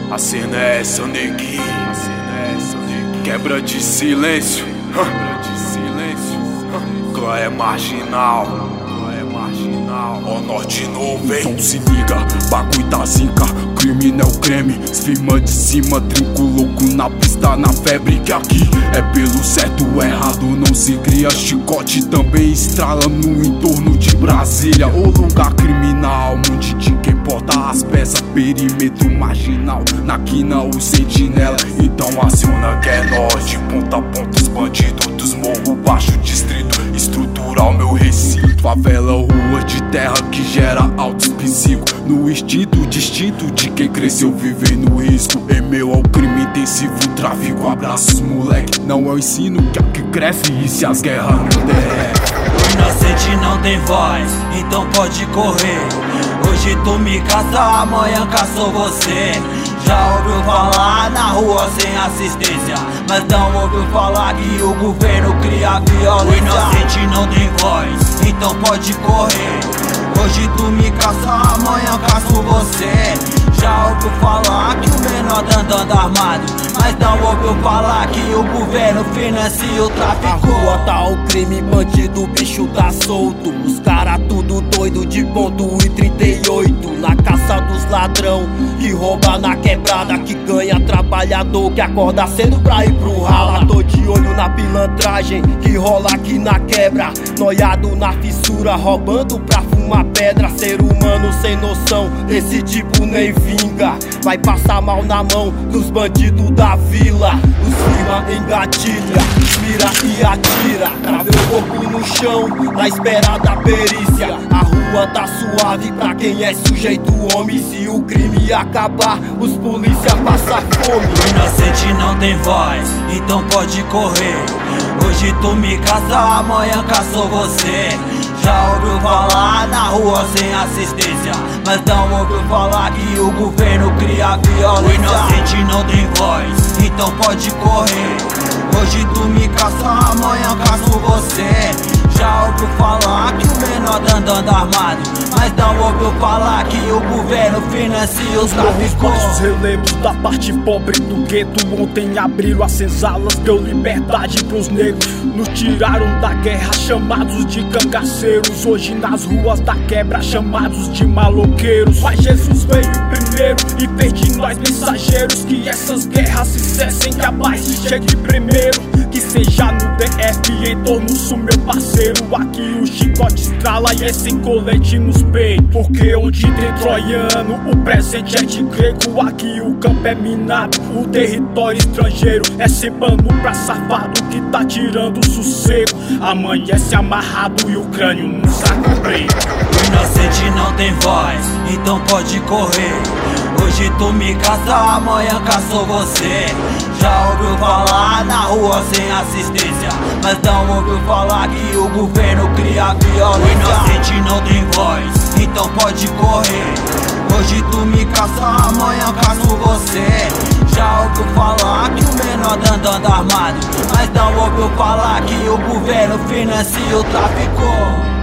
A cena é essa, neguinho. Quebra de silêncio. Clã é marginal. Ó norte novo, hein? Então se liga, bagulho tá zinca. Crime não é o creme, firma de cima. Trinco louco na pista, na febre. Que aqui é pelo certo, errado não se cria. Chicote também estrala no entorno de Brasília. O lugar criminal, monte de quem porta as peças. Perímetro marginal, na quina o sentinela. Então aciona que é nós, de ponta a ponta os bandidos dos morros baixo distrito. Estrutural meu recinto, favela, rua de terra que gera altos psicos. No instinto distinto de quem cresceu vivendo risco. Em meio ao crime intensivo, tráfico, abraços moleque. Não é o ensino que aqui cresce e se as guerras não der. O inocente não tem voz, então pode correr. Hoje tu me caça, amanhã caçou você. Já ouviu falar na rua sem assistência, mas não ouviu falar que o governo cria violência. O inocente não tem voz, então pode correr. Hoje tu me caça, amanhã caço você. Já ouviu falar que o menor tá andando armado, mas não ouviu falar que o governo financia o tráfico. A rua tá o crime, bandido, o bicho tá solto. Os cara tudo doido de ponto e 38. Na caça dos ladrão, que rouba na quebrada. Que ganha trabalhador, que acorda cedo pra ir pro rala. Tô de olho na pilantragem, que rola aqui na quebra. Noiado na fissura, roubando pra fumar pedra. Ser humano sem noção, desse tipo nem vinga. Vai passar mal na mão dos bandidos da vila. Os firma engatilha, mira e atira. Travei o corpo no chão, na espera da perícia. A rua tá suave pra quem é sujeito homem. Se o crime acabar, os polícia passam fome. O inocente não tem voz, então pode correr. Hoje tu me caça, amanhã caçou você. Já ouviu falar na rua sem assistência, mas não ouviu falar que o governo cria violência. O inocente não tem voz, então pode correr. Hoje tu me caça, amanhã caço você. Já ouviu falar que o menor tá andando armado, mas não ouviu falar que o governo financia os tráficos. Os relevos da parte pobre do gueto ontem abriram as senzalas, deu liberdade pros negros. Nos tiraram da guerra chamados de cangaceiros. Hoje nas ruas da quebra chamados de maloqueiros. Mas Jesus veio primeiro e fez de nós mensageiros. Que essas guerras se cessem, que a paz chegue primeiro. Que seja no DF, em torno sul, meu parceiro. Aqui o chicote estrala e é sem colete nos peitos. Porque onde tem troiano, o presente é de grego. Aqui o campo é minado, o território estrangeiro é sem pano pra safado que tá tirando o sossego. Amanhece amarrado e o crânio no saco preto. O inocente não tem voz, então pode correr. Hoje tu me caça, amanhã caçou você. Já ouviu falar na rua sem assistência, mas não ouviu falar que o governo cria violência. O inocente não tem voz, então pode correr. Hoje tu me caça, amanhã caço você. Já ouviu falar que o menor tá andando armado, mas não ouviu falar que o governo financia o tráfico.